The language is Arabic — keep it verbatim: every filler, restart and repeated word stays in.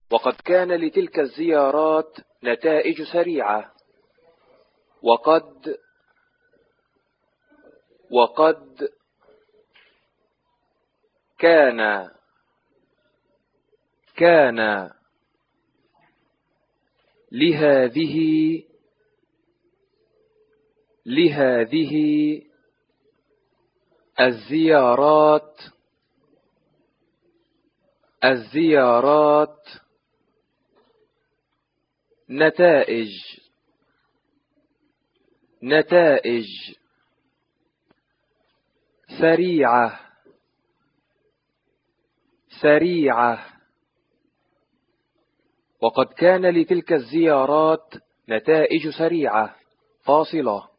وقد كان لتلك الزيارات نتائج سريعة. وقد وقد كان كان لهذه لهذه الزيارات الزيارات نتائج نتائج سريعة سريعة. وقد كان لتلك الزيارات نتائج سريعة فاصلة.